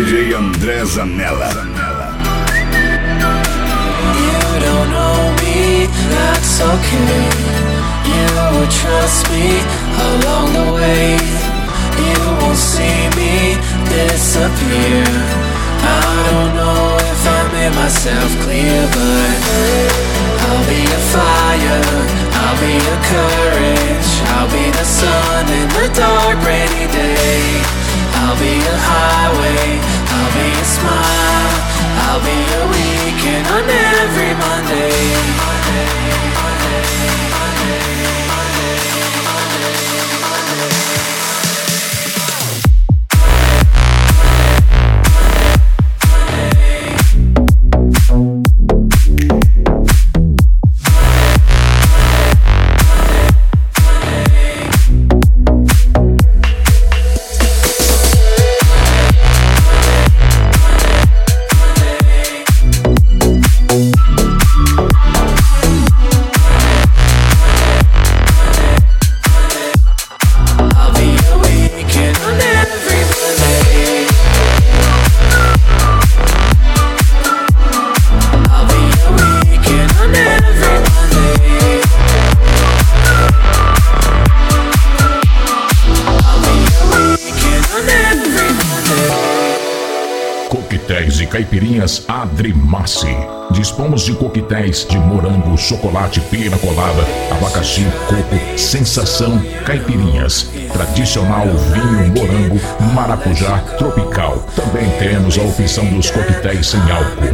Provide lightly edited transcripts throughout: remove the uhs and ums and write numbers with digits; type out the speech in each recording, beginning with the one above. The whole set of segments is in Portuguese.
DJ André Zanella. You don't know me, that's okay. You will trust me along the way. You won't see me disappear. I don't know if I made myself clear, but I'll be a fire, I'll be a courage, I'll be the sun in the dark rainy day. I'll be a highway, I'll be a smile, I'll be a weekend on every Monday. Coquetéis e caipirinhas Adrimassi. Dispomos de coquetéis de morango, chocolate, pina colada, abacaxi, coco, sensação, caipirinhas, tradicional vinho, morango, maracujá, tropical. Também temos a opção dos coquetéis sem álcool.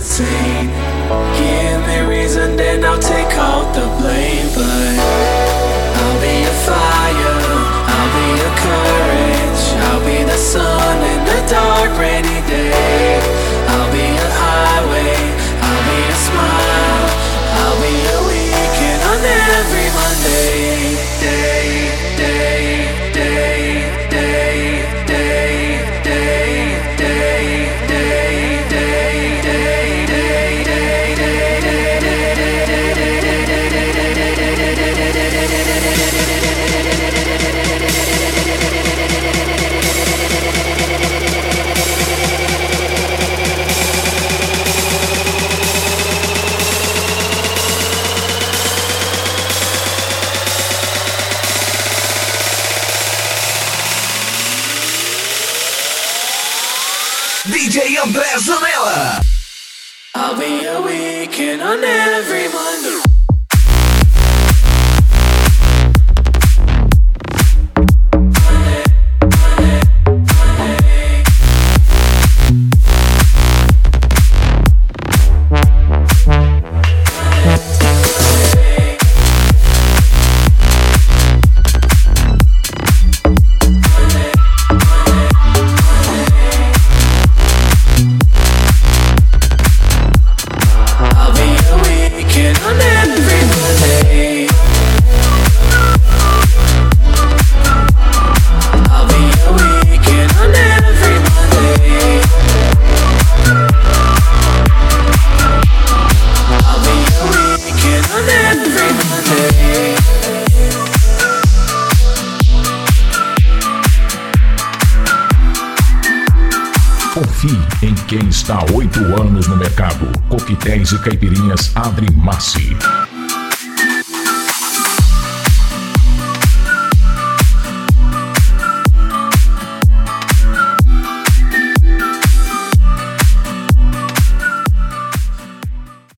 I'll be a highway, I'll be a smile, I'll be a weekend on every Monday. Day, day, day, day, day, day, day, day, day, day, day, DJ André Zanella. I'll be a weekend on every Monday. Confie em quem está há 8 anos no mercado. Coquetéis e caipirinhas Adrimassi.